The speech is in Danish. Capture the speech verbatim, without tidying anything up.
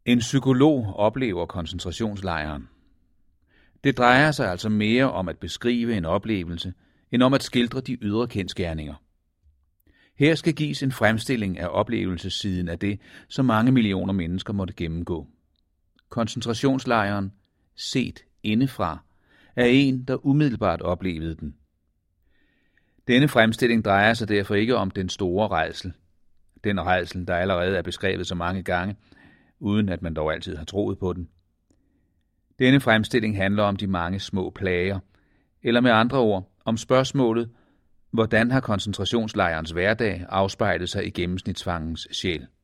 En psykolog oplever koncentrationslejren. Det drejer sig altså mere om at beskrive en oplevelse, end om at skildre de ydre kendsgerninger. Her skal gives en fremstilling af oplevelsessiden af det, som mange millioner mennesker måtte gennemgå. Koncentrationslejren, set indefra, er en, der umiddelbart oplevede den. Denne fremstilling drejer sig derfor ikke om den store rædsel. Den rædsel, der allerede er beskrevet så mange gange, uden at man dog altid har troet på den. Denne fremstilling handler om de mange små plager, eller med andre ord om spørgsmålet, hvordan har koncentrationslejrens hverdag afspejlet sig i gennemsnitsfangens sjæl.